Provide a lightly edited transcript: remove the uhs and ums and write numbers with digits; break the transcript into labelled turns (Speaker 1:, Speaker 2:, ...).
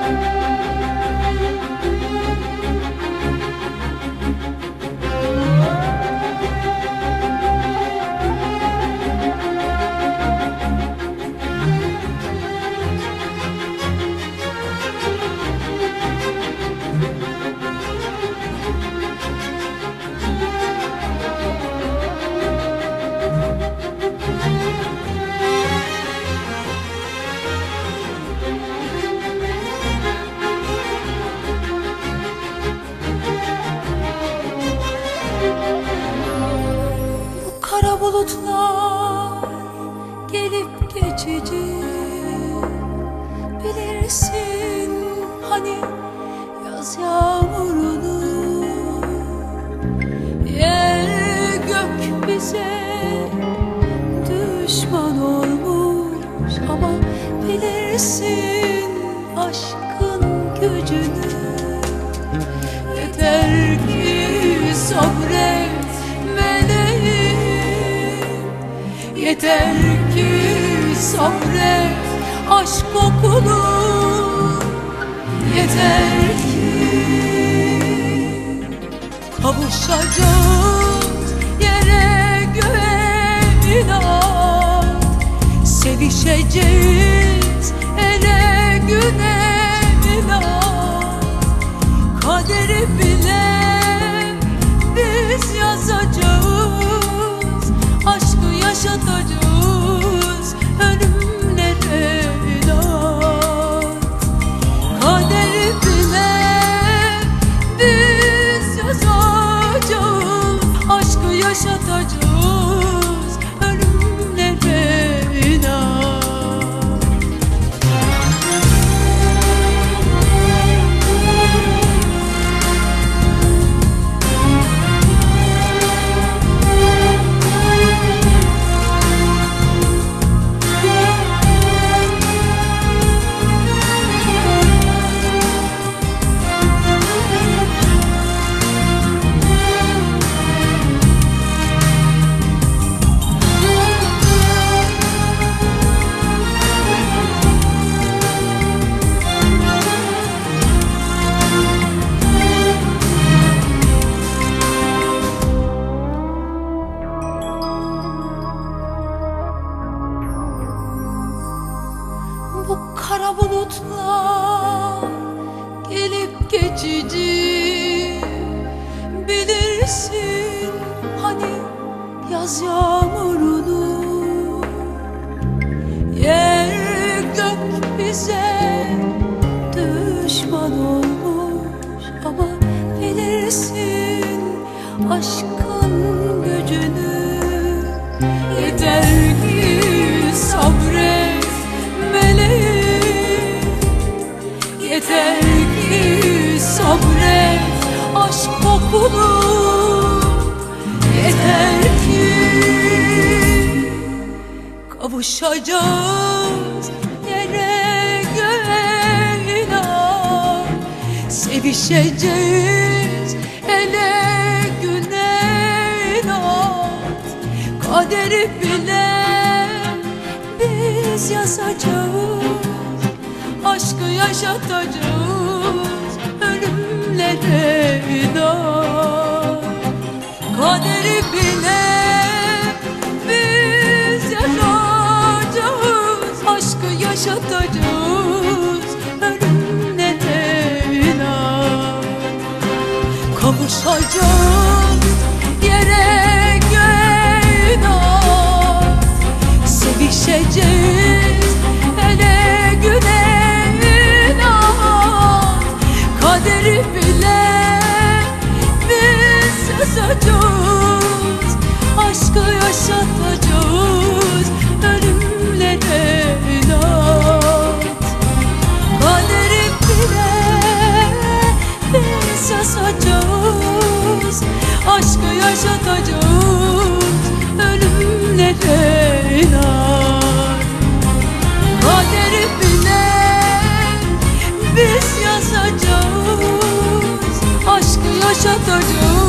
Speaker 1: Kara bulutlar gelip geçici, bilirsin hani yaz yağmurunu. Yer gök bize düşman olmuş ama bilirsin aşkın gücünü. Yeter ki sabret yeter ki sabret aşk kokulu. Yeter ki kavuşacağız yere göğe inan. Sevişeceğiz ele güne inan. Kaderi bile biz yazacağız, aşkı yaşatacağız ölümlere inat. Kaderi bile biz yazacağız, aşkı yaşatacağız ölümlere inat. Bu kara bulutlar gelip geçici, bilirsin hani yaz yağmurunu. Yer gök bize düşman olmuş ama bilirsin aşkın gücünü. Yeter ki sabret meleğim, yeter ki sabret aşk kokulu. Yeter ki kavuşacağız yere göğe inan. Sevişeceğiz ele güne inat. Kaderi bile biz yazacağız, aşkı yaşatacağız ölümlere inat. Kaderi bile biz yazacağız, aşkı yaşatacağız ölümlere inat. Kavuşacağız yere göğe inat. Sevişeceğiz ele güne inat. Kaderi bile biz yazacağız, aşkı yaşatacağız ölümlere inat. Kaderi bile biz yazacağız, aşkı yaşatacağız ölümlere inat. Kaderi bile biz yazacağız, aşkı yaşatacağız